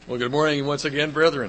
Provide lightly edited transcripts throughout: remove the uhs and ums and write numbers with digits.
Well, good morning once again, brethren.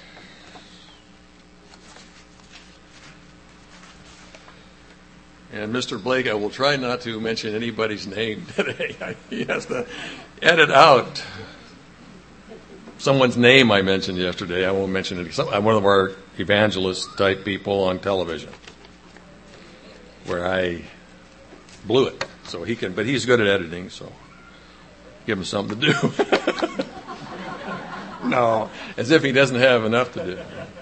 And Mr. Blake, I will try not to mention anybody's name today. He has to edit out someone's name I mentioned yesterday. I won't mention it. I'm one of our evangelist-type people on television where I blew it. So he can, but he's good at editing, so give him something to do. No, as if he doesn't have enough to do.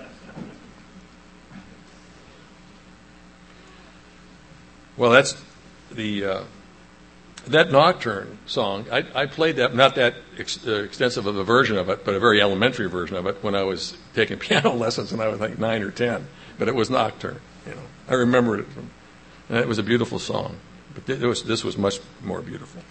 Well, that's the that Nocturne song. I played that, not that extensive of a version of it, but a very elementary version of it when I was taking piano lessons when I was like 9 or 10. But it was Nocturne. I remembered it and it was a beautiful song. But this was much more beautiful.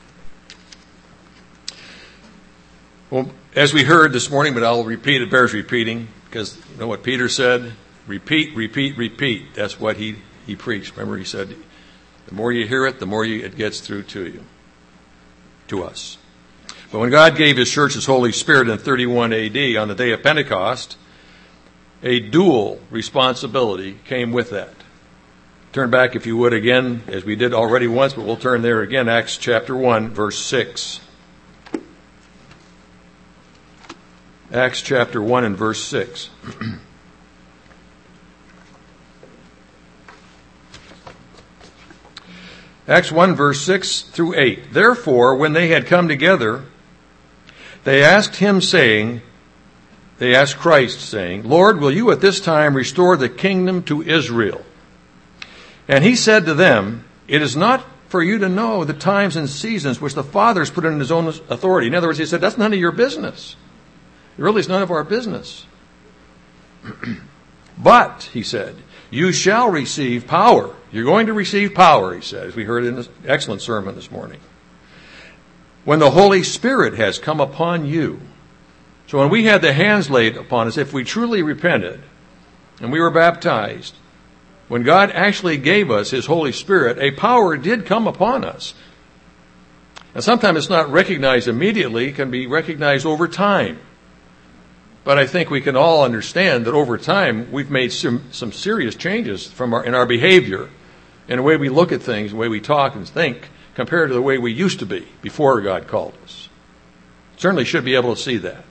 Well, as we heard this morning, but I'll repeat, it bears repeating, because you know what Peter said? Repeat, repeat, repeat. That's what he preached. Remember, he said, the more you hear it, the more it gets through to you, to us. But when God gave His church His Holy Spirit in 31 A.D. on the day of Pentecost, a dual responsibility came with that. Turn back, if you would, again, as we did already once, but we'll turn there again, Acts chapter 1, verse 6. Acts chapter 1 and verse 6. Acts 1 verse 6 through 8. Therefore, when they had come together, they asked Christ, saying, Lord, will you at this time restore the kingdom to Israel? And he said to them, it is not for you to know the times and seasons which the Father has put in His own authority. In other words, he said, that's none of your business. It really is none of our business. But, he said, you shall receive power. You're going to receive power, he said, as we heard in this excellent sermon this morning, when the Holy Spirit has come upon you. So when we had the hands laid upon us, if we truly repented and we were baptized, when God actually gave us His Holy Spirit, a power did come upon us. And sometimes it's not recognized immediately, it can be recognized over time. But I think we can all understand that over time we've made some serious changes in our behavior, in the way we look at things, the way we talk and think, compared to the way we used to be before God called us. Certainly should be able to see that.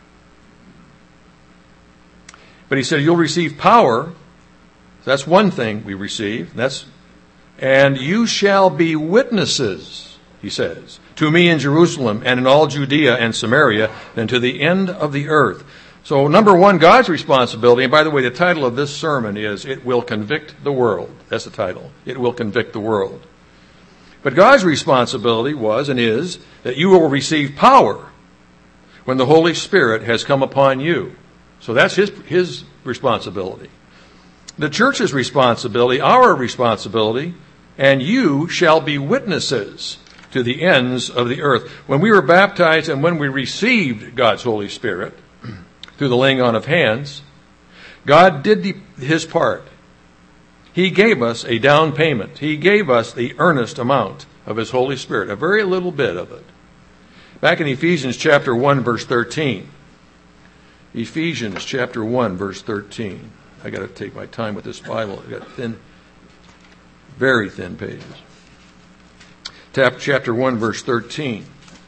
But he said, you'll receive power. That's one thing we receive. And you shall be witnesses, he says, to me in Jerusalem and in all Judea and Samaria and to the end of the earth. So number one, God's responsibility, and by the way, the title of this sermon is, It Will Convict the World. That's the title. It will convict the world. But God's responsibility was and is that you will receive power when the Holy Spirit has come upon you. So that's His responsibility. The church's responsibility, our responsibility, and you shall be witnesses to the ends of the earth. When we were baptized and when we received God's Holy Spirit through the laying on of hands, God did His part. He gave us a down payment. He gave us the earnest amount of His Holy Spirit, a very little bit of it. Back in Ephesians chapter 1, verse 13. Ephesians chapter 1, verse 13. I got to take my time with this Bible. I've got very thin pages. Chapter 1, verse 13.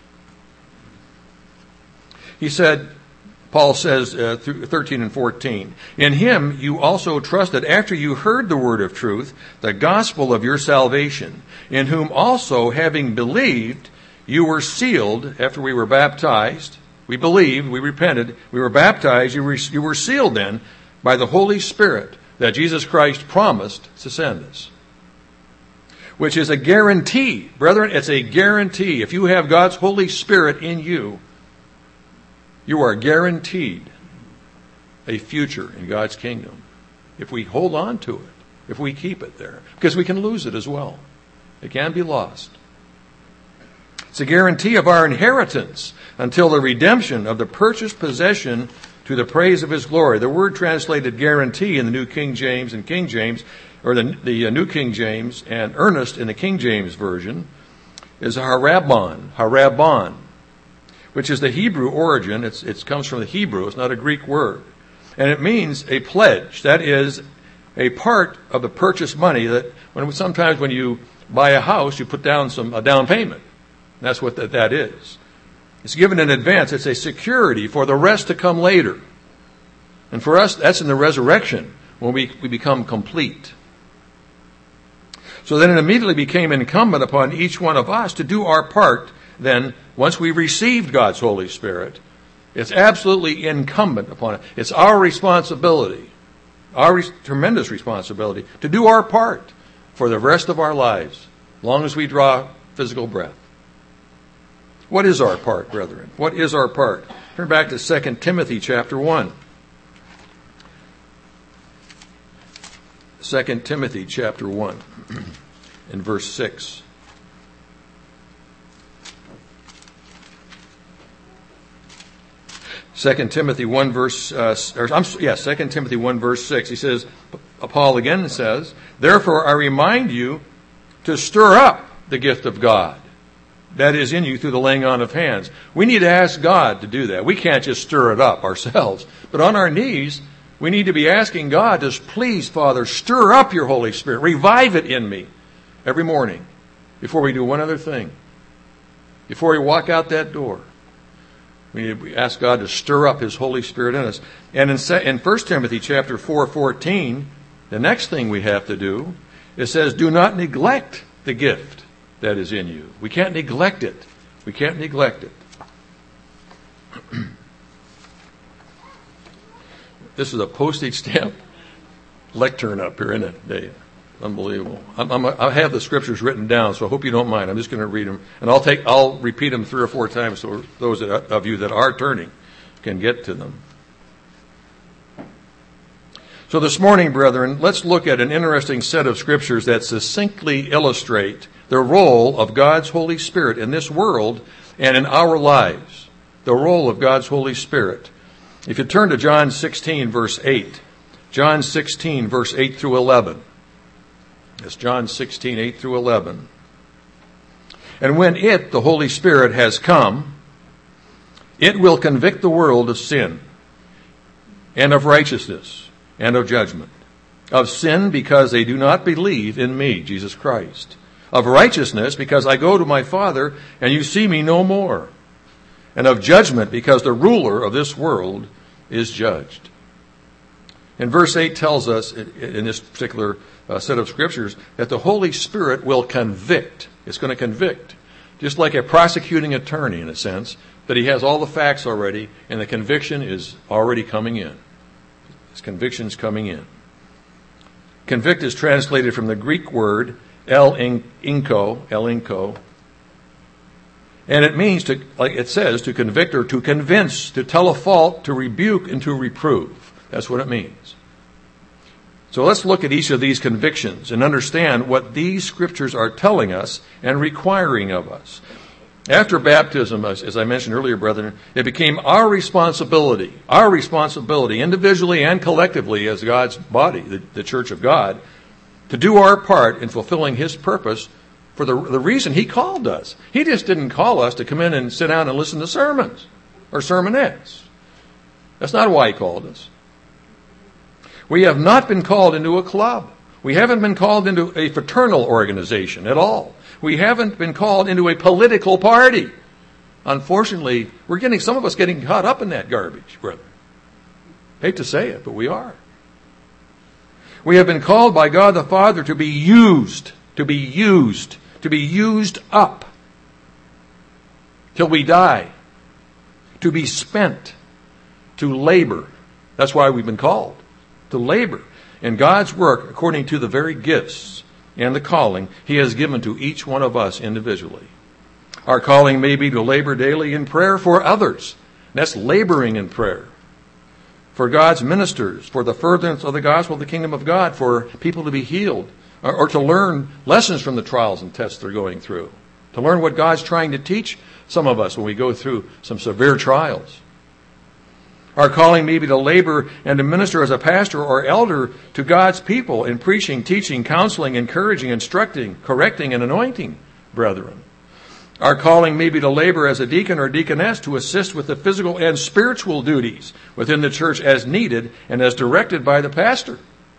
He said, Paul says, through 13 and 14, in Him you also trusted after you heard the word of truth, the gospel of your salvation, in whom also, having believed, you were sealed after we were baptized. We believed, we repented, we were baptized, you were sealed then by the Holy Spirit that Jesus Christ promised to send us. Which is a guarantee. Brethren, it's a guarantee. If you have God's Holy Spirit in you, you are guaranteed a future in God's kingdom. If we hold on to it, if we keep it there. Because we can lose it as well. It can be lost. It's a guarantee of our inheritance until the redemption of the purchased possession to the praise of His glory. The word translated guarantee in the New King James and King James, or the New King James, and earnest in the King James Version, is harabon, which is the Hebrew origin. It comes from the Hebrew. It's not a Greek word. And it means a pledge. That is a part of the purchase money that sometimes when you buy a house, you put down a down payment. That's what that is. It's given in advance. It's a security for the rest to come later. And for us, that's in the resurrection when we become complete. So then it immediately became incumbent upon each one of us to do our part then once we received God's Holy Spirit. It's absolutely incumbent upon it. It's our responsibility, our tremendous responsibility, to do our part for the rest of our lives, as long as we draw physical breath. What is our part, brethren? What is our part? Turn back to 2 Timothy chapter 1. 2 Timothy chapter 1 in verse 6. Second Timothy 1 verse 2 Timothy 1 verse 6. He says, Paul again says, "Therefore I remind you to stir up the gift of God that is in you through the laying on of hands." We need to ask God to do that. We can't just stir it up ourselves. But on our knees, we need to be asking God to, please, Father, stir up your Holy Spirit. Revive it in me every morning before we do one other thing. Before we walk out that door, we ask God to stir up His Holy Spirit in us. And in 1 Timothy chapter 4:14, the next thing we have to do, it says, "Do not neglect the gift that is in you." We can't neglect it. We can't neglect it. This is a postage stamp lectern up here, isn't it, Dave? Unbelievable. I have the scriptures written down, so I hope you don't mind. I'm just going to read them, and I'll repeat them 3 or 4 times so those of you that are turning can get to them. So this morning, brethren, let's look at an interesting set of scriptures that succinctly illustrate the role of God's Holy Spirit in this world and in our lives. The role of God's Holy Spirit. If you turn to John 16, verse 8. John 16, verse 8 through 11. It's John 16, 8 through 11. "And when the Holy Spirit, has come, it will convict the world of sin and of righteousness and of judgment. Of sin, because they do not believe in me," Jesus Christ. "Of righteousness, because I go to my Father and you see me no more. And of judgment, because the ruler of this world is judged." And verse 8 tells us, in this particular set of scriptures, that the Holy Spirit will convict. It's going to convict. Just like a prosecuting attorney, in a sense, that he has all the facts already, and the conviction is already coming in. His conviction's coming in. Convict is translated from the Greek word elinko, and it means to, like it says, to convict or to convince, to tell a fault, to rebuke, and to reprove. That's what it means. So let's look at each of these convictions and understand what these scriptures are telling us and requiring of us. After baptism, as I mentioned earlier, brethren, it became our responsibility individually and collectively as God's body, the church of God, to do our part in fulfilling His purpose for the reason He called us. He just didn't call us to come in and sit down and listen to sermons or sermonettes. That's not why He called us. We have not been called into a club. We haven't been called into a fraternal organization at all. We haven't been called into a political party. Unfortunately, some of us getting caught up in that garbage, brother. Hate to say it, but we are. We have been called by God the Father to be used up till we die, to be spent, to labor. That's why we've been called, to labor in God's work according to the very gifts and the calling He has given to each one of us individually. Our calling may be to labor daily in prayer for others. That's laboring in prayer. For God's ministers, for the furtherance of the gospel of the kingdom of God, for people to be healed, or to learn lessons from the trials and tests they're going through, to learn what God's trying to teach some of us when we go through some severe trials. Our calling may be to labor and to minister as a pastor or elder to God's people in preaching, teaching, counseling, encouraging, instructing, correcting, and anointing, brethren. Our calling may be to labor as a deacon or deaconess to assist with the physical and spiritual duties within the church as needed and as directed by the pastor.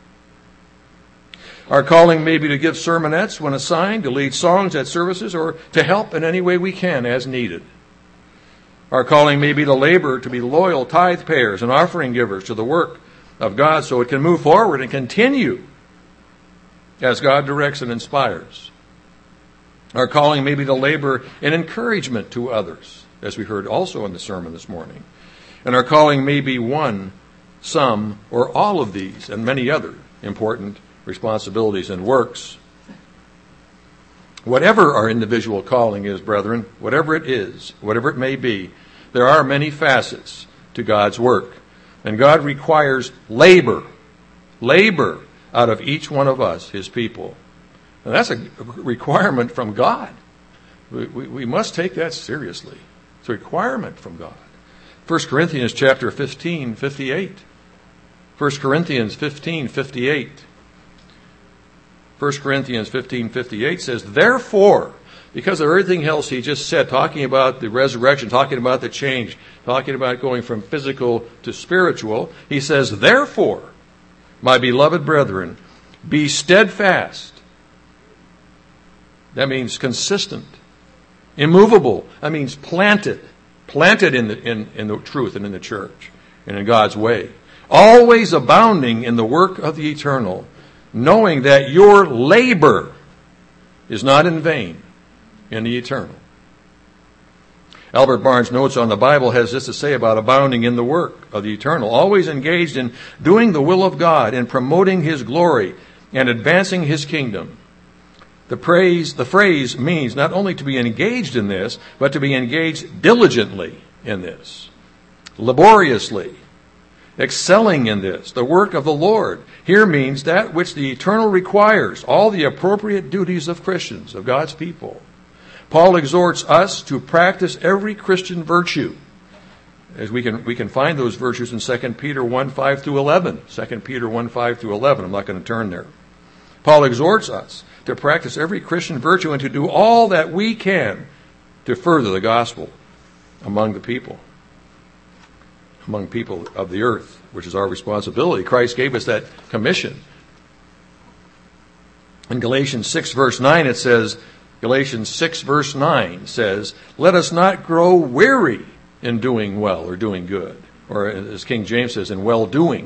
Our calling may be to give sermonettes when assigned, to lead songs at services, or to help in any way we can as needed. Our calling may be to labor, to be loyal tithe payers and offering givers to the work of God so it can move forward and continue as God directs and inspires. Our calling may be to labor in encouragement to others, as we heard also in the sermon this morning. And our calling may be one, some, or all of these and many other important responsibilities and works. Whatever our individual calling is, brethren, whatever it is, whatever it may be, there are many facets to God's work. And God requires labor out of each one of us, his people. And that's a requirement from God. We must take that seriously. It's a requirement from God. 1 Corinthians chapter 15, 58. 1 Corinthians 15, 58. 1 Corinthians 15:58 says, therefore, because of everything else he just said, talking about the resurrection, talking about the change, talking about going from physical to spiritual, he says, therefore, my beloved brethren, be steadfast. That means consistent. Immovable. That means planted. Planted in the truth and in the church and in God's way. Always abounding in the work of the eternal, knowing that your labor is not in vain in the eternal. Albert Barnes' Notes on the Bible has this to say about abounding in the work of the eternal, always engaged in doing the will of God and promoting his glory and advancing his kingdom. The phrase means not only to be engaged in this, but to be engaged diligently in this, laboriously, excelling in this. The work of the Lord here means that which the eternal requires, all the appropriate duties of Christians, of God's people. Paul exhorts us to practice every Christian virtue. As we can find those virtues in 2 Peter 1, 5 through 11. 2 Peter 1, 5 through 11. I'm not going to turn there. Paul exhorts us to practice every Christian virtue and to do all that we can to further the gospel among the people. Among people of the earth, which is our responsibility. Christ gave us that commission. In Galatians 6 verse 9 it says, Galatians 6 verse 9 says, let us not grow weary in doing well or doing good. Or as King James says, in well-doing.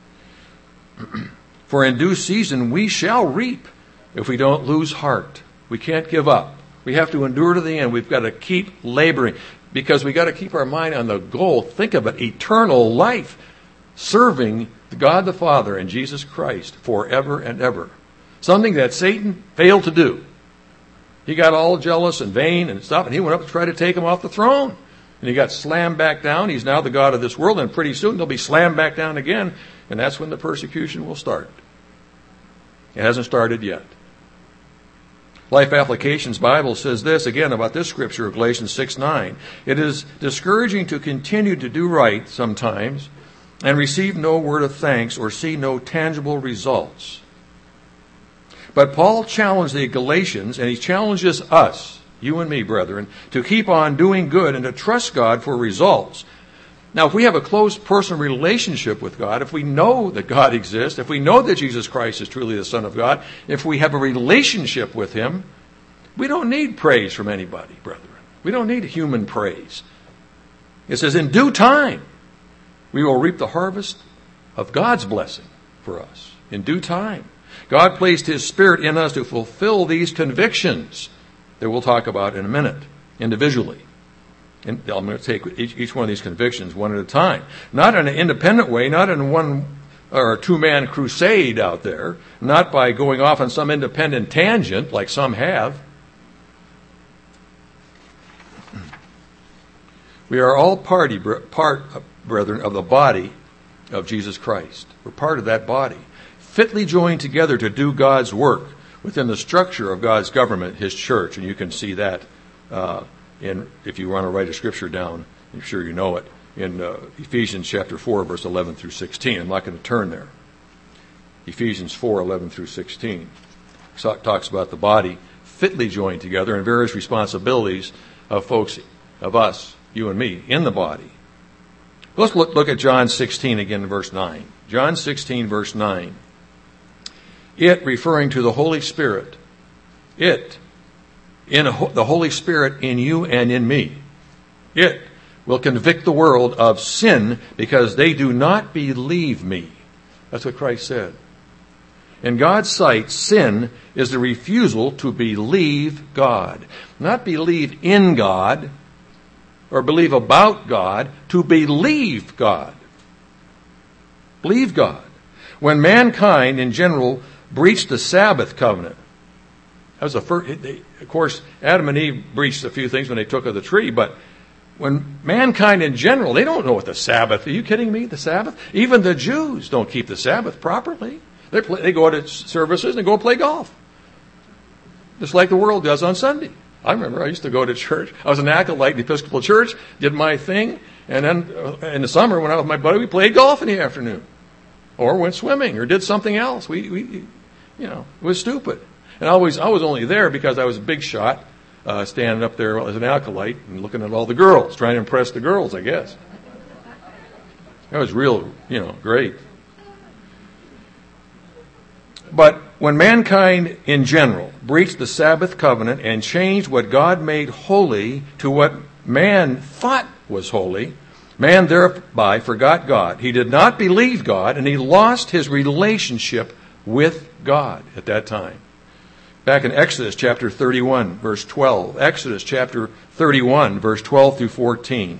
For in due season we shall reap if we don't lose heart. We can't give up. We have to endure to the end. We've got to keep laboring. Because we got to keep our mind on the goal. Think of it, eternal life, serving God the Father and Jesus Christ forever and ever. Something that Satan failed to do. He got all jealous and vain and stuff, and he went up to try to take him off the throne. And he got slammed back down. He's now the God of this world, and pretty soon he'll be slammed back down again, and that's when the persecution will start. It hasn't started yet. Life Applications Bible says this again about this scripture, Galatians 6:9. It is discouraging to continue to do right sometimes and receive no word of thanks or see no tangible results. But Paul challenged the Galatians, and he challenges us, you and me, brethren, to keep on doing good and to trust God for results. Now, if we have a close personal relationship with God, if we know that God exists, if we know that Jesus Christ is truly the Son of God, if we have a relationship with him, we don't need praise from anybody, brethren. We don't need human praise. It says, in due time, we will reap the harvest of God's blessing for us. In due time. God placed his Spirit in us to fulfill these convictions that we'll talk about in a minute, individually. And I'm going to take each one of these convictions one at a time. Not in an independent way, not in one or a two-man crusade out there, not by going off on some independent tangent like some have. We are all part, brethren, of the body of Jesus Christ. We're part of that body, fitly joined together to do God's work within the structure of God's government, his church. And you can see that if you want to write a scripture down, I'm sure you know it, in Ephesians chapter 4, verse 11 through 16. I'm not going to turn there. Ephesians 4, 11 through 16. Talks about the body fitly joined together in various responsibilities of folks, of us, you and me, in the body. Let's look at John 16 again, verse 9. John 16, verse 9. It, referring to the Holy Spirit, it, the Holy Spirit in you and in me, it will convict the world of sin because they do not believe me. That's what Christ said. In God's sight, sin is the refusal to believe God. Not believe in God or believe about God, to believe God. Believe God. When mankind in general breached the Sabbath covenant, that was the first, of course, Adam and Eve breached a few things when they took of the tree, but when mankind in general, they don't know what the Sabbath, are you kidding me, the Sabbath? Even the Jews don't keep the Sabbath properly. They go to services and go play golf. Just like the world does on Sunday. I remember I used to go to church. I was an acolyte in the Episcopal Church, did my thing, and then in the summer when I was with my buddy, we played golf in the afternoon. Or went swimming or did something else. It was stupid. And I was only there because I was a big shot, standing up there as an acolyte and looking at all the girls, trying to impress the girls, I guess. That was real, great. But when mankind in general breached the Sabbath covenant and changed what God made holy to what man thought was holy, man thereby forgot God. He did not believe God, and he lost his relationship with God at that time. Back in Exodus chapter 31, verse 12. Exodus chapter 31, verse 12 through 14.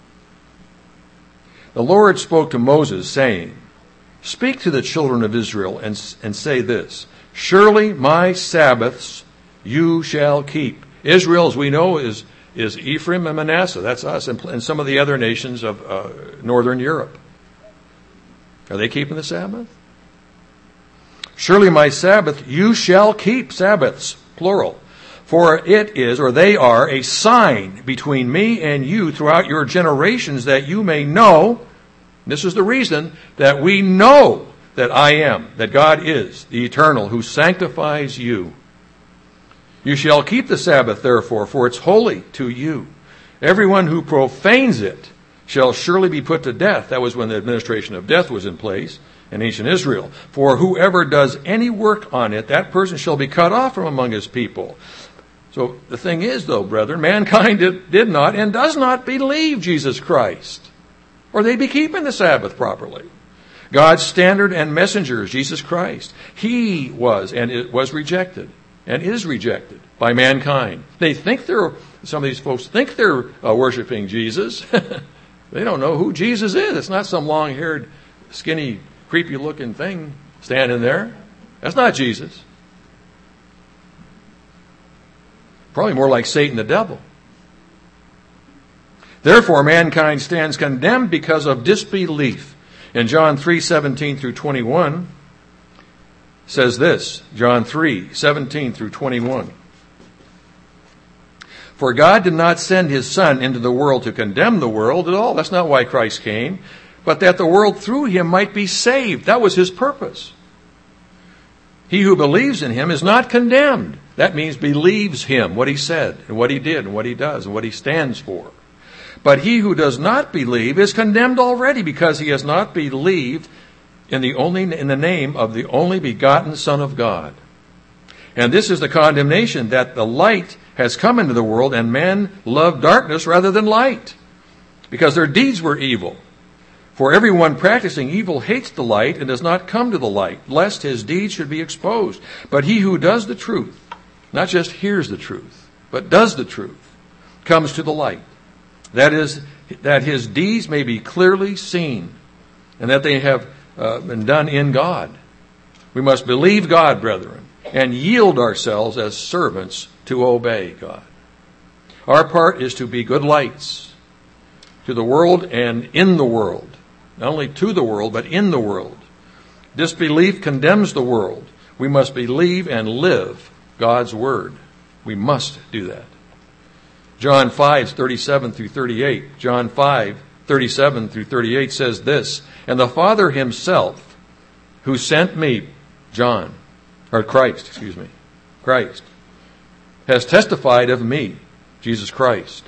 The Lord spoke to Moses, saying, "Speak to the children of Israel and say this, surely my Sabbaths you shall keep." Israel, as we know, is Ephraim and Manasseh. That's us and some of the other nations of northern Europe. Are they keeping the Sabbath? Surely my Sabbath you shall keep, Sabbaths, plural. For it is, or they are, a sign between me and you throughout your generations, that you may know, this is the reason, that we know that I am, that God is the eternal who sanctifies you. You shall keep the Sabbath, therefore, for it's holy to you. Everyone who profanes it shall surely be put to death. That was when the administration of death was in place in ancient Israel. For whoever does any work on it, that person shall be cut off from among his people. So the thing is, though, brethren, mankind did not and does not believe Jesus Christ, or they'd be keeping the Sabbath properly. God's standard and messenger is Jesus Christ. He was and it was rejected and is rejected by mankind. Some of these folks think they're worshiping Jesus. They don't know who Jesus is. It's not some long-haired, skinny, creepy-looking thing standing there. That's not Jesus. Probably more like Satan the devil. Therefore, mankind stands condemned because of disbelief. In John 3:17 through 21, says this, John 3:17 through 21. For God did not send his Son into the world to condemn the world at all. That's not why Christ came. But that the world through him might be saved. That was his purpose. He who believes in him is not condemned. That means believes him, what he said, and what he did, and what he does, and what he stands for. But he who does not believe is condemned already, because he has not believed in the name of the only begotten Son of God. And this is the condemnation, that the light has come into the world, and men love darkness rather than light, because their deeds were evil. For everyone practicing evil hates the light and does not come to the light, lest his deeds should be exposed. But he who does the truth, not just hears the truth, but does the truth, comes to the light. That is, that his deeds may be clearly seen, and that they have been done in God. We must believe God, brethren, and yield ourselves as servants to obey God. Our part is to be good lights to the world and in the world. Not only to the world, but in the world. Disbelief condemns the world. We must believe and live God's word. We must do that. John 5:37 through 38. John 5:37 through 38 says this, and the Father himself, who sent me, Christ, has testified of me, Jesus Christ.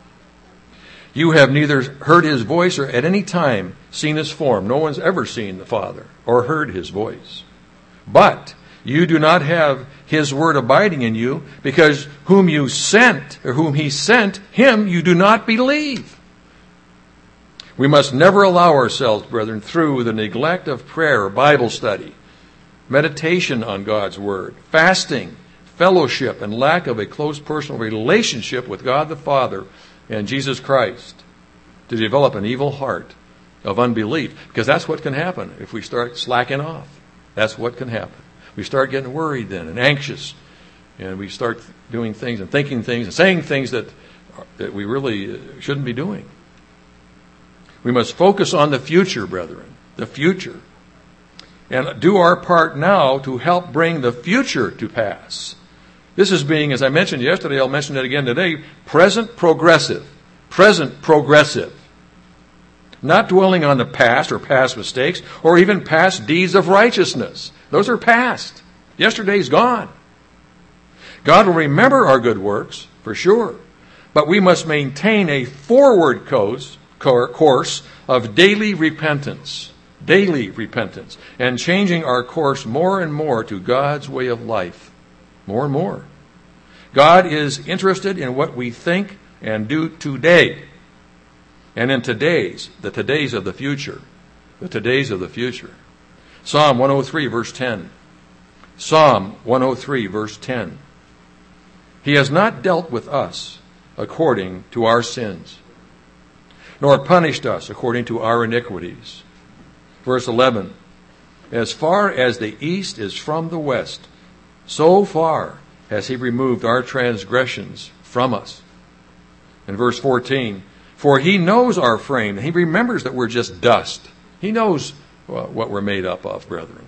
You have neither heard his voice or at any time seen his form. No one's ever seen the Father or heard his voice. But you do not have his word abiding in you, because whom you sent, or whom he sent, him you do not believe. We must never allow ourselves, brethren, through the neglect of prayer, Bible study, meditation on God's word, fasting, fellowship, and lack of a close personal relationship with God the Father and Jesus Christ, to develop an evil heart of unbelief. Because that's what can happen if we start slacking off. That's what can happen. We start getting worried then and anxious, and we start doing things and thinking things and saying things that we really shouldn't be doing. We must focus on the future, brethren, the future, and do our part now to help bring the future to pass. This is being, as I mentioned yesterday, I'll mention it again today, present progressive. Present progressive. Not dwelling on the past or past mistakes or even past deeds of righteousness. Those are past. Yesterday's gone. God will remember our good works, for sure. But we must maintain a forward course of daily repentance. Daily repentance. And changing our course more and more to God's way of life. More and more. God is interested in what we think and do today. And in the todays of the future. The todays of the future. Psalm 103, verse 10. Psalm 103, verse 10. He has not dealt with us according to our sins, nor punished us according to our iniquities. Verse 11. As far as the east is from the west, so far has he removed our transgressions from us. In verse 14. For he knows our frame. He remembers that we're just dust. He knows what we're made up of, brethren.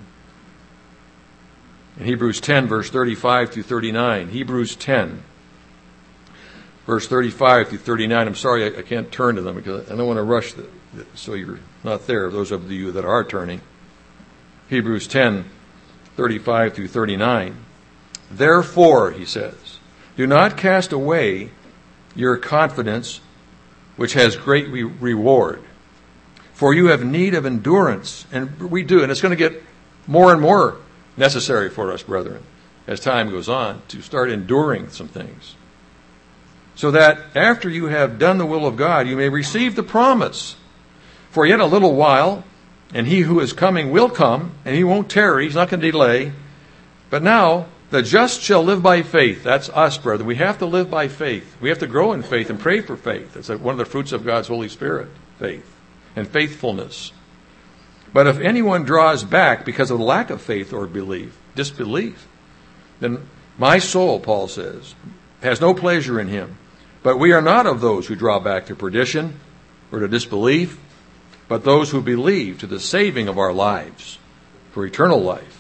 In Hebrews 10, verse 35 through 39. Hebrews 10, verse 35 through 39. I'm sorry I can't turn to them because I don't want to rush so you're not there, those of you that are turning. Hebrews 10, 35 through 39. Therefore, he says, do not cast away your confidence, which has great reward. For you have need of endurance. And we do. And it's going to get more and more necessary for us, brethren, as time goes on, to start enduring some things. So that after you have done the will of God, you may receive the promise. For yet a little while, and he who is coming will come, and he won't tarry. He's not going to delay. But now, the just shall live by faith. That's us, brethren. We have to live by faith. We have to grow in faith and pray for faith. It's one of the fruits of God's Holy Spirit, faith and faithfulness. But if anyone draws back because of the lack of faith or disbelief, then my soul, Paul says, has no pleasure in him. But we are not of those who draw back to perdition or to disbelief, but those who believe to the saving of our lives, for eternal life.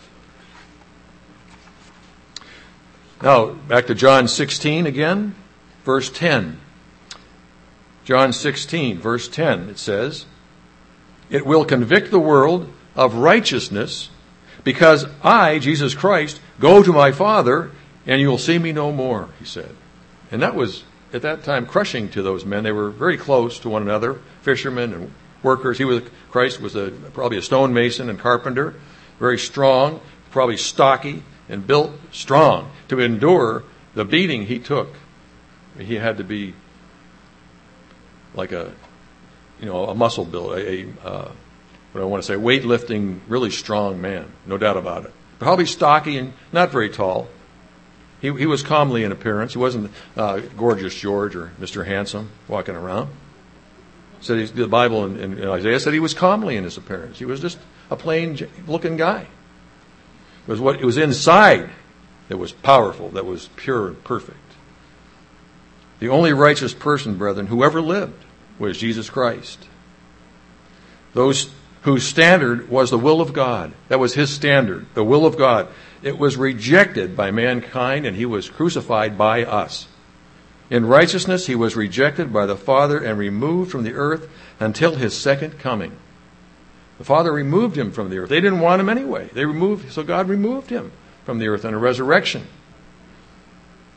Now, back to John 16 again, verse 10. John 16, verse 10, it says, it will convict the world of righteousness, because I, Jesus Christ, go to my Father, and you will see me no more, he said. And that was, at that time, crushing to those men. They were very close to one another, fishermen and workers. Christ was probably a stonemason and carpenter, very strong, probably stocky, and built strong to endure the beating he took. He had to be like a muscle build, what I want to say, weightlifting, really strong man, no doubt about it. Probably stocky and not very tall. He was comely in appearance. He wasn't Gorgeous George or Mr. Handsome walking around. So the Bible in Isaiah said he was comely in his appearance. He was just a plain-looking guy. It was what it was inside that was powerful, that was pure and perfect. The only righteous person, brethren, who ever lived was Jesus Christ. Those whose standard was the will of God. That was his standard, the will of God. It was rejected by mankind, and he was crucified by us. In righteousness, he was rejected by the Father and removed from the earth until his second coming. The Father removed him from the earth. They didn't want him anyway. So God removed him from the earth in a resurrection.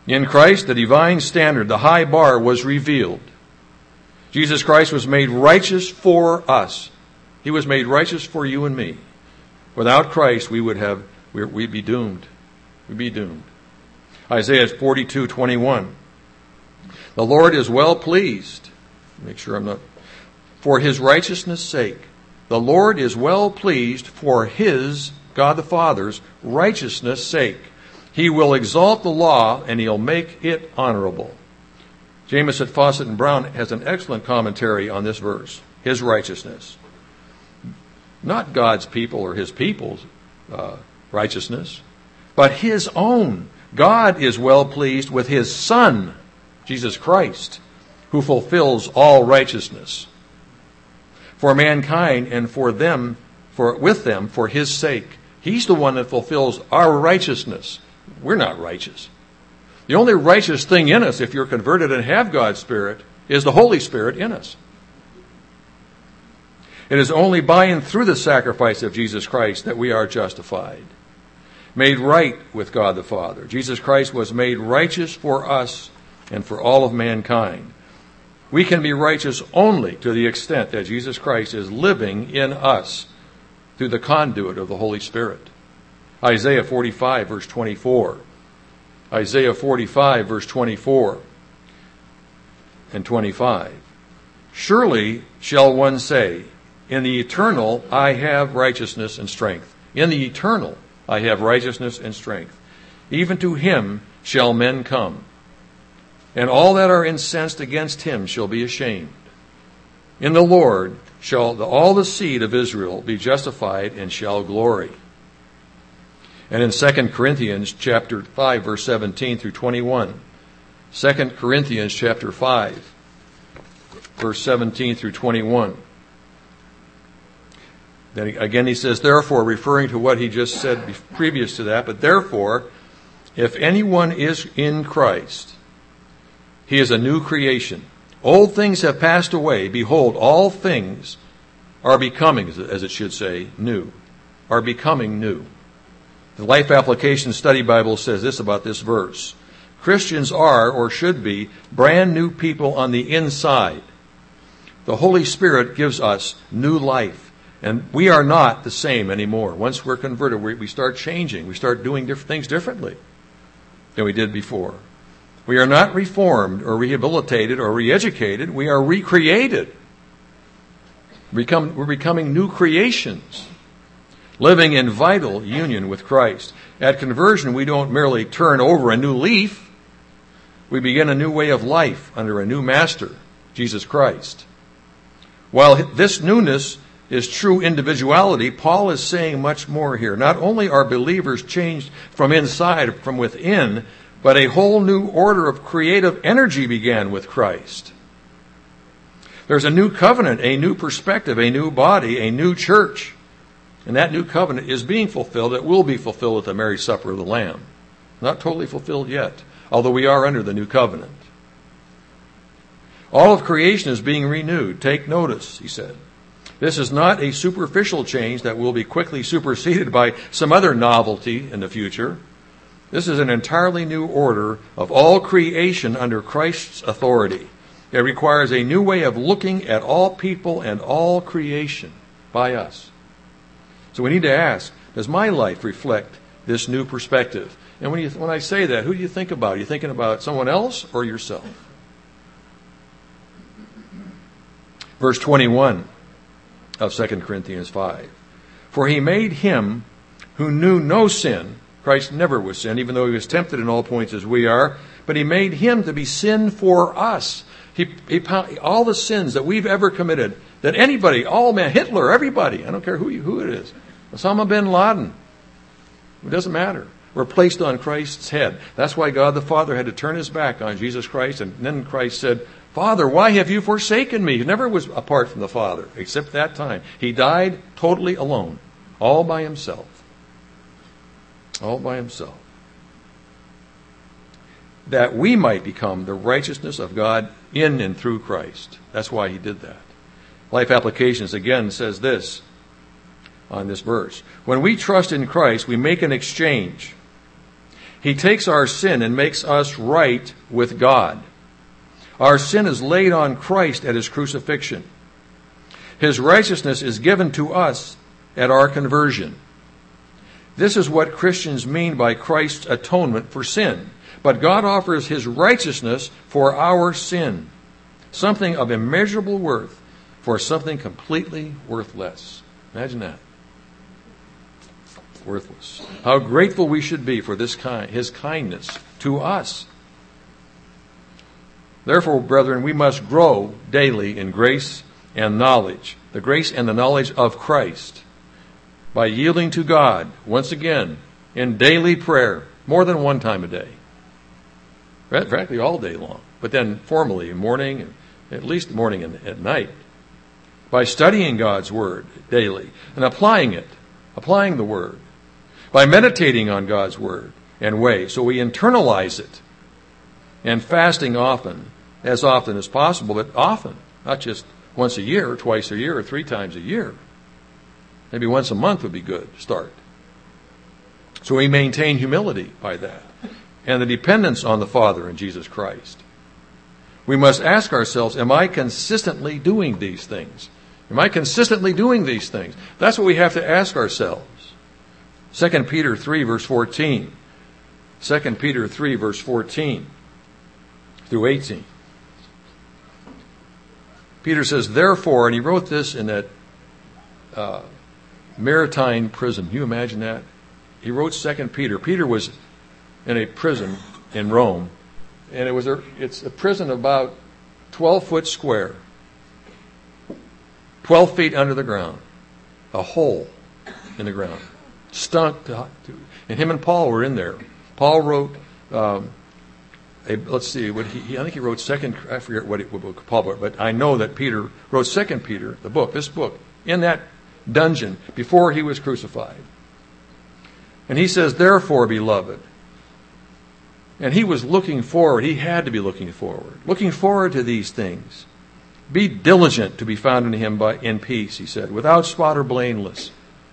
In Christ, the divine standard, the high bar, was revealed. Jesus Christ was made righteous for us. He was made righteous for you and me. Without Christ, we'd be doomed. We'd be doomed. Isaiah 42:21. The Lord is well pleased. Make sure I'm not. For his righteousness' sake. The Lord is well pleased for his, God the Father's, righteousness' sake. He will exalt the law and he'll make it honorable. Jamieson, Fawcett, and Brown has an excellent commentary on this verse. His righteousness. Not God's people or his people's righteousness, but his own. God is well pleased with his Son, Jesus Christ, who fulfills all righteousness for mankind and with them for his sake. He's the one that fulfills our righteousness. We're not righteous. The only righteous thing in us, if you're converted and have God's Spirit, is the Holy Spirit in us. It is only by and through the sacrifice of Jesus Christ that we are justified, made right with God the Father. Jesus Christ was made righteous for us and for all of mankind. We can be righteous only to the extent that Jesus Christ is living in us through the conduit of the Holy Spirit. Isaiah 45, verse 24. Isaiah 45, verse 24 and 25. Surely shall one say, in the eternal I have righteousness and strength. In the eternal I have righteousness and strength. Even to him shall men come, and all that are incensed against him shall be ashamed. In the Lord shall all the seed of Israel be justified and shall glory. And in 2 Corinthians chapter 5, verse 17 through 21. 2 Corinthians chapter 5, verse 17 through 21. Then again he says, therefore, referring to what he just said previous to that, but therefore, if anyone is in Christ, he is a new creation. Old things have passed away. Behold, all things are becoming, as it should say, new. Are becoming new. The Life Application Study Bible says this about this verse. Christians are, or should be, brand new people on the inside. The Holy Spirit gives us new life. And we are not the same anymore. Once we're converted, we start changing. We start doing things differently than we did before. We are not reformed or rehabilitated or re-educated. We are recreated. We're becoming new creations, living in vital union with Christ. At conversion, we don't merely turn over a new leaf. We begin a new way of life under a new master, Jesus Christ. While this newness is true individuality, Paul is saying much more here. Not only are believers changed from inside, from within, but a whole new order of creative energy began with Christ. There's a new covenant, a new perspective, a new body, a new church. And that new covenant is being fulfilled. It will be fulfilled at the marriage supper of the Lamb. Not totally fulfilled yet, although we are under the new covenant. All of creation is being renewed. Take notice, he said. This is not a superficial change that will be quickly superseded by some other novelty in the future. This is an entirely new order of all creation under Christ's authority. It requires a new way of looking at all people and all creation by us. So we need to ask, does my life reflect this new perspective? And when I say that, who do you think about? Are you thinking about someone else or yourself? Verse 21 of 2 Corinthians 5. For he made him who knew no sin. Christ never was sin, even though he was tempted in all points as we are. But he made him to be sin for us. All the sins that we've ever committed, that anybody, all men, Hitler, everybody, I don't care who it is, Osama bin Laden, it doesn't matter, were placed on Christ's head. That's why God the Father had to turn his back on Jesus Christ. And then Christ said, Father, why have you forsaken me? He never was apart from the Father, except that time. He died totally alone, all by himself. All by himself. That we might become the righteousness of God in and through Christ. That's why he did that. Life Applications again says this on this verse. When we trust in Christ, we make an exchange. He takes our sin and makes us right with God. Our sin is laid on Christ at his crucifixion. His righteousness is given to us at our conversion. This is what Christians mean by Christ's atonement for sin. But God offers his righteousness for our sin, something of immeasurable worth for something completely worthless. Imagine that. Worthless. How grateful we should be for his kindness to us. Therefore, brethren, we must grow daily in grace and knowledge, the grace and the knowledge of Christ, by yielding to God, once again, in daily prayer, more than one time a day. Frankly, all day long. But then formally, morning, at least morning and at night. By studying God's Word daily and applying the Word. By meditating on God's Word and way, so we internalize it. And fasting often as possible, but often, not just once a year, or twice a year, or 3 times a year. Maybe once a month would be good to start. So we maintain humility by that, and the dependence on the Father and Jesus Christ. We must ask ourselves, am I consistently doing these things? Am I consistently doing these things? That's what we have to ask ourselves. 2 Peter 3, verse 14. 2 Peter 3, verse 14 through 18. Peter says, therefore, and he wrote this in that Mamertine prison. Can you imagine that? He wrote 2 Peter. Peter was in a prison in Rome, and it's a prison about 12 foot square, 12 feet under the ground, a hole in the ground, stunk and him and Paul were in there. Paul wrote, let's see, I think he wrote I forget what book Paul wrote, but I know that Peter wrote 2 Peter, this book, in that dungeon before he was crucified. And he says, therefore, beloved. And he was looking forward. He had to be looking forward to these things. Be diligent to be found in him in peace, he said, without spot or blameless.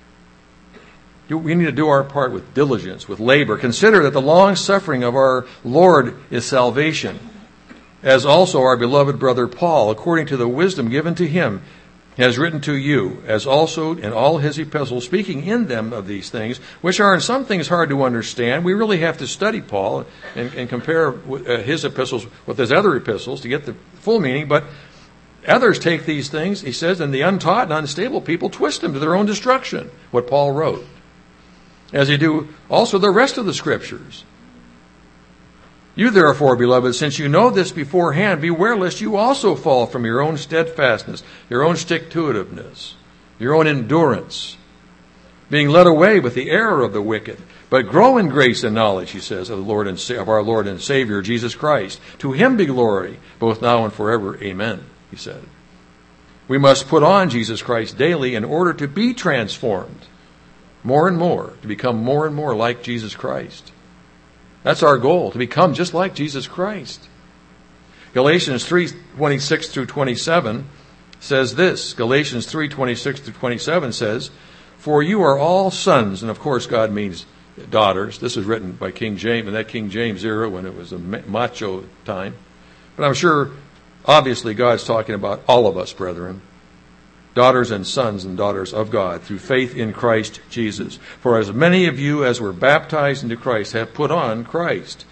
We need to do our part with diligence, with labor. Consider that the long suffering of our Lord is salvation, as also our beloved brother Paul, according to the wisdom given to him, has written to you, as also in all his epistles, speaking in them of these things, which are in some things hard to understand. We really have to study Paul and compare his epistles with his other epistles to get the full meaning. But others take these things, he says, and the untaught and unstable people twist them to their own destruction, what Paul wrote, as they do also the rest of the Scriptures. You therefore, beloved, since you know this beforehand, beware lest you also fall from your own steadfastness, your own stick-to-itiveness, your own endurance, being led away with the error of the wicked. But grow in grace and knowledge, he says, of our Lord and Savior, Jesus Christ. To him be glory, both now and forever. Amen, he said. We must put on Jesus Christ daily in order to be transformed more and more, to become more and more like Jesus Christ. That's our goal, to become just like Jesus Christ. Galatians 3:26 through 27 says this. Galatians 3:26 through 27 says, for you are all sons, and of course God means daughters. This is written by King James, in that King James era when it was a macho time. But I'm sure, obviously, God's talking about all of us, brethren. Daughters and sons and daughters of God through faith in Christ Jesus. For as many of you as were baptized into Christ have put on Christ.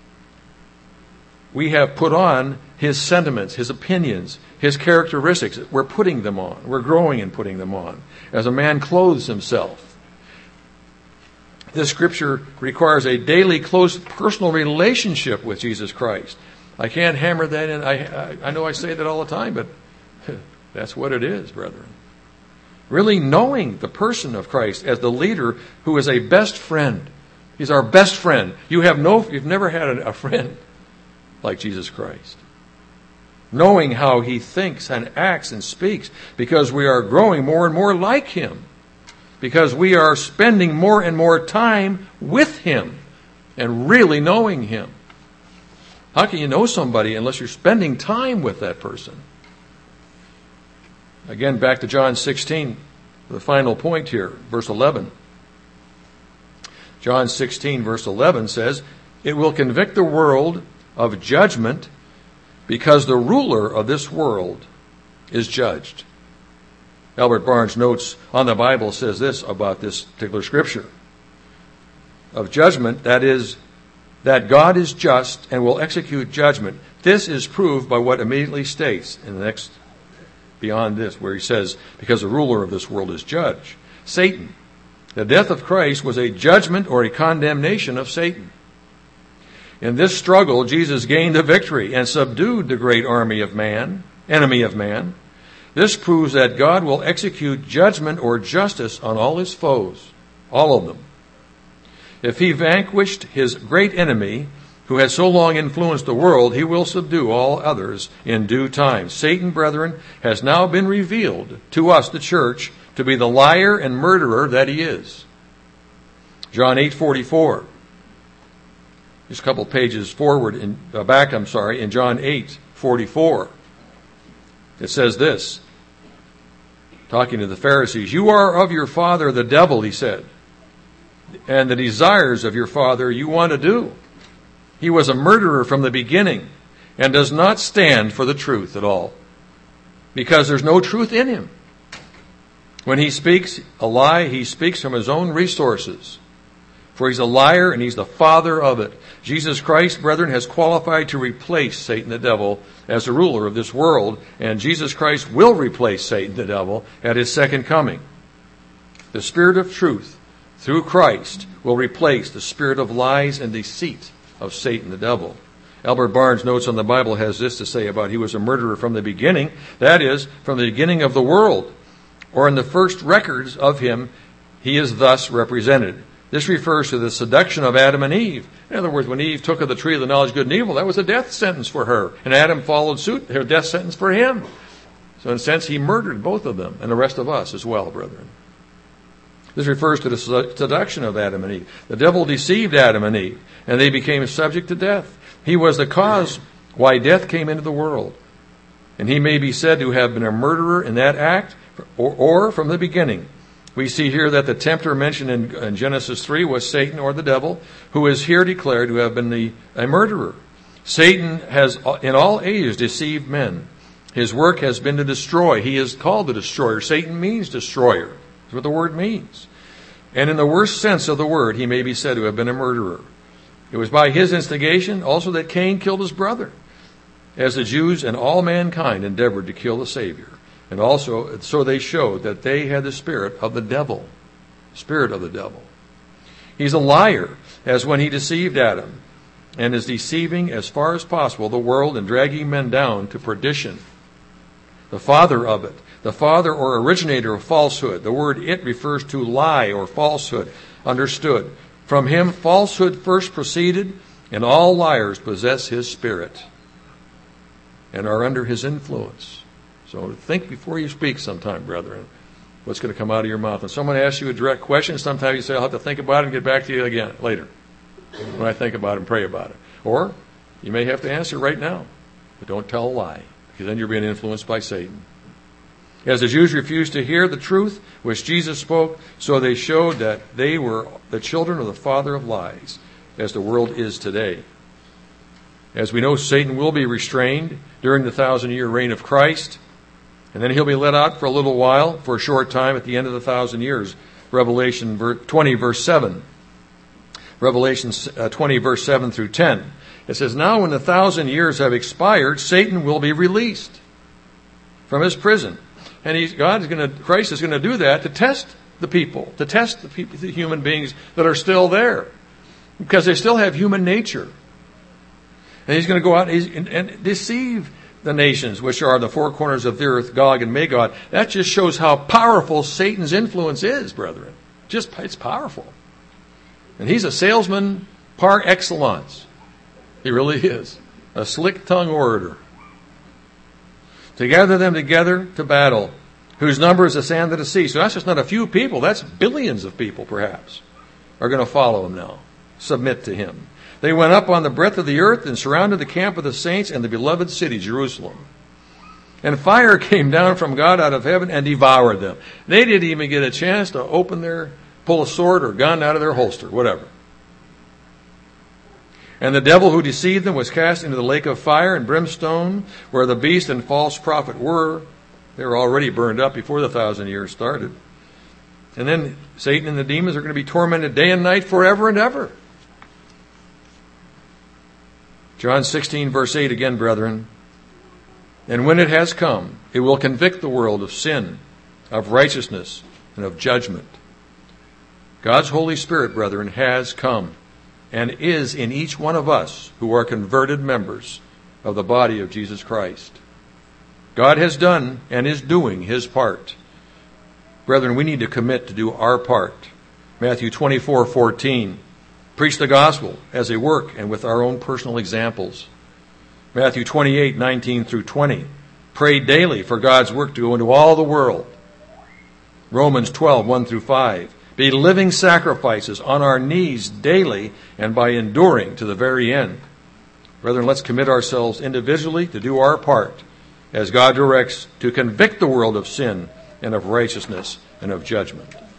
We have put on his sentiments, his opinions, his characteristics. We're putting them on. We're growing in putting them on. As a man clothes himself. This scripture requires a daily close personal relationship with Jesus Christ. I can't hammer that in. I know I say that all the time, but that's what it is, brethren. Really knowing the person of Christ as the leader who is a best friend. He's our best friend. You've never had a friend like Jesus Christ. Knowing how he thinks and acts and speaks, because we are growing more and more like him. Because we are spending more and more time with him and really knowing him. How can you know somebody unless you're spending time with that person? Again, back to John 16, the final point here, verse 11. John 16, verse 11 says, "It will convict the world of judgment because the ruler of this world is judged." Albert Barnes' notes on the Bible says this about this particular scripture. Of judgment, that is, that God is just and will execute judgment. This is proved by what immediately states in the next, beyond this, where he says, because the ruler of this world is judge. Satan. The death of Christ was a judgment or a condemnation of Satan. In this struggle, Jesus gained the victory and subdued the great army of man, enemy of man. This proves that God will execute judgment or justice on all his foes, all of them. If he vanquished his great enemy, who has so long influenced the world, he will subdue all others in due time. Satan, brethren, has now been revealed to us, the church, to be the liar and murderer that he is. John 8:44. Just a couple pages forward, in John 8:44. It says this, talking to the Pharisees, "You are of your father the devil," he said, "and the desires of your father you want to do. He was a murderer from the beginning and does not stand for the truth at all, because there's no truth in him. When he speaks a lie, he speaks from his own resources, for he's a liar and he's the father of it." Jesus Christ, brethren, has qualified to replace Satan the devil as the ruler of this world, and Jesus Christ will replace Satan the devil at his second coming. The Spirit of truth, through Christ, will replace the spirit of lies and deceit of Satan the devil. Albert Barnes' notes on the Bible has this to say about he was a murderer from the beginning, that is, from the beginning of the world, or in the first records of him, he is thus represented. This refers to the seduction of Adam and Eve. In other words, when Eve took of the tree of the knowledge of good and evil, that was a death sentence for her. And Adam followed suit, a death sentence for him. So in a sense, he murdered both of them and the rest of us as well, brethren. This refers to the seduction of Adam and Eve. The devil deceived Adam and Eve, and they became subject to death. He was the cause why death came into the world. And he may be said to have been a murderer in that act, or from the beginning. We see here that the tempter mentioned in Genesis 3 was Satan, or the devil, who is here declared to have been a murderer. Satan has in all ages deceived men. His work has been to destroy. He is called the destroyer. Satan means destroyer. That's what the word means. And in the worst sense of the word, he may be said to have been a murderer. It was by his instigation also that Cain killed his brother, as the Jews and all mankind endeavored to kill the Savior. And also, so they showed that they had the spirit of the devil. Spirit of the devil. He's a liar, as when he deceived Adam, and is deceiving as far as possible the world and dragging men down to perdition. The father of it. The father or originator of falsehood. The word "it" refers to lie or falsehood. Understood. From him falsehood first proceeded, and all liars possess his spirit and are under his influence. So think before you speak sometime, brethren, what's going to come out of your mouth. When someone asks you a direct question, sometimes you say, "I'll have to think about it and get back to you again later when I think about it and pray about it." Or you may have to answer right now, but don't tell a lie, because then you're being influenced by Satan. As the Jews refused to hear the truth which Jesus spoke, so they showed that they were the children of the father of lies, as the world is today. As we know, Satan will be restrained during the 1,000-year reign of Christ, and then he'll be let out for a little while, for a short time at the end of the 1,000 years. Revelation 20, verse 7. Revelation 20, verse 7 through 10. It says, "Now when the 1,000 years have expired, Satan will be released from his prison." And Christ is going to do that to test the people, the human beings that are still there, because they still have human nature. And he's going to go out and deceive the nations, which are the four corners of the earth, Gog and Magog. That just shows how powerful Satan's influence is, brethren. It's powerful. And he's a salesman par excellence. He really is. A slick-tongued orator. To gather them together to battle, whose number is the sand of the sea. So that's just not a few people. That's billions of people, perhaps, are going to follow him now, submit to him. They went up on the breadth of the earth and surrounded the camp of the saints and the beloved city, Jerusalem. And fire came down from God out of heaven and devoured them. They didn't even get a chance to open their pull a sword or gun out of their holster, whatever. And the devil who deceived them was cast into the lake of fire and brimstone, where the beast and false prophet were. They were already burned up before the 1,000 years started. And then Satan and the demons are going to be tormented day and night forever and ever. John 16, verse 8 again, brethren. And when it has come, it will convict the world of sin, of righteousness, and of judgment. God's Holy Spirit, brethren, has come and is in each one of us who are converted members of the body of Jesus Christ. God has done and is doing his part. Brethren, we need to commit to do our part. Matthew 24:14. Preach the gospel as a work and with our own personal examples. Matthew 28:19 through 20. Pray daily for God's work to go into all the world. Romans 12:1 through 5. Be living sacrifices on our knees daily and by enduring to the very end. Brethren, let's commit ourselves individually to do our part as God directs to convict the world of sin and of righteousness and of judgment.